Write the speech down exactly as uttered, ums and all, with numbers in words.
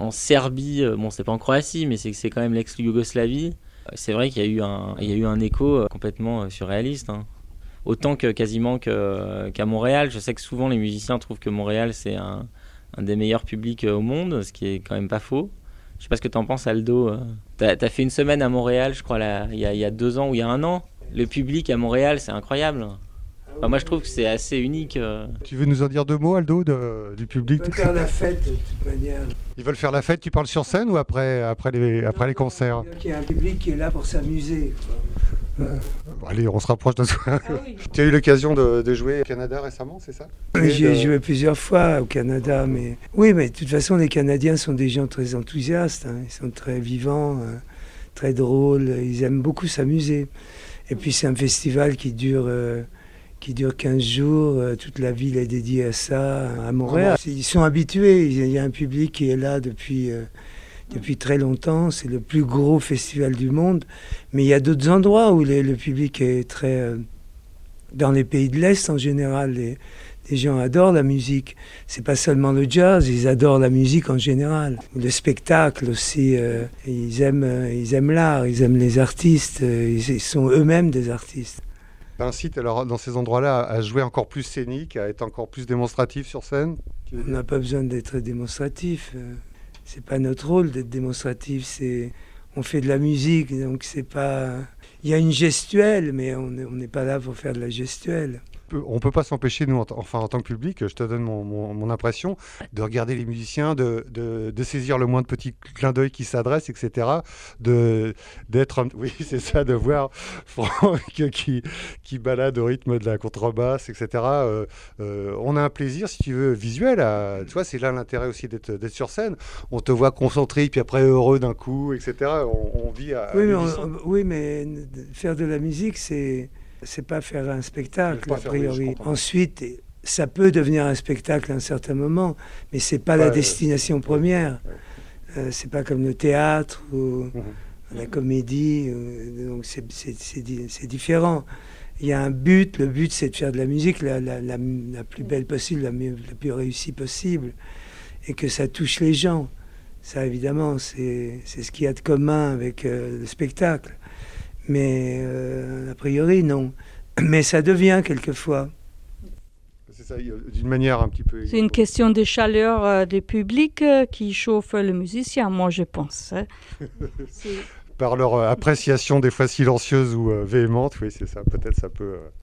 en Serbie, euh, bon c'est pas en Croatie, mais c'est, c'est quand même l'ex-Yougoslavie. C'est vrai qu'il y a eu un, il y a eu un écho euh, complètement euh, surréaliste. Hein. Autant que quasiment que, qu'à Montréal. Je sais que souvent les musiciens trouvent que Montréal c'est un, un des meilleurs publics au monde, ce qui est quand même pas faux. Je sais pas ce que t'en penses, Aldo. T'as, t'as fait une semaine à Montréal, je crois, là, il, y a, il y a deux ans ou il y a un an. Le public à Montréal, c'est incroyable. Enfin, moi, je trouve que c'est assez unique. Tu veux nous en dire deux mots, Aldo, de, du public? Ils veulent faire la fête, de toute manière. Ils veulent faire la fête, tu parles sur scène ou après, après, les, après les concerts? Il y a un public qui est là pour s'amuser. Euh, allez, on se rapproche de soi. Ah oui. Tu as eu l'occasion de, de jouer au Canada récemment, c'est ça? Oui, j'y ai de... joué plusieurs fois au Canada, mais oui, mais de toute façon, les Canadiens sont des gens très enthousiastes, hein. Ils sont très vivants, euh, très drôles, ils aiment beaucoup s'amuser. Et puis c'est un festival qui dure, euh, qui dure quinze jours, euh, toute la ville est dédiée à ça, à Montréal. Ils sont habitués, il y a un public qui est là depuis... Euh, Depuis très longtemps, c'est le plus gros festival du monde. Mais il y a d'autres endroits où les, le public est très... Euh, dans les pays de l'Est, en général, les, les gens adorent la musique. C'est pas seulement le jazz, ils adorent la musique en général. Le spectacle aussi, euh, ils aiment, euh, ils aiment l'art, ils aiment les artistes, euh, ils, ils sont eux-mêmes des artistes. Ça incite alors dans ces endroits-là à jouer encore plus scénique, à être encore plus démonstratif sur scène? On n'a pas besoin d'être démonstratif. Euh, c'est pas notre rôle d'être démonstratif. C'est, on fait de la musique, donc c'est pas. Il y a une gestuelle, mais on n'est pas là pour faire de la gestuelle. On ne peut pas s'empêcher, nous, en, t- enfin, en tant que public, je te donne mon, mon, mon impression, de regarder les musiciens, de, de, de saisir le moindre petit clin d'œil qui s'adresse, et cetera. De, d'être, un, oui, c'est ça, de voir Franck qui, qui balade au rythme de la contrebasse, et cetera. Euh, euh, on a un plaisir, si tu veux, visuel. À, tu vois, c'est là l'intérêt aussi d'être, d'être sur scène. On te voit concentré, puis après heureux d'un coup, et cetera. On, on vit à... Oui, à mais, on, oui, mais faire de la musique, c'est... c'est pas faire un spectacle, a priori. Oui, Ensuite, ça peut devenir un spectacle à un certain moment, mais c'est pas ouais, la destination euh, première. Ouais. Euh, c'est pas comme le théâtre ou mm-hmm. la comédie. Euh, donc c'est, c'est, c'est, c'est différent. Il y a un but. Le but, c'est de faire de la musique la, la, la, la plus belle possible, la, mieux, la plus réussie possible, et que ça touche les gens. Ça, évidemment, c'est, c'est ce qu'il y a de commun avec euh, le spectacle. Mais euh, a priori, non. Mais ça devient quelquefois. C'est ça, d'une manière un petit peu... C'est une question de chaleur euh, du public euh, qui chauffe le musicien, moi je pense. Hein. Par leur euh, appréciation des fois silencieuse ou euh, véhémente, oui, c'est ça. Peut-être ça peut... Euh...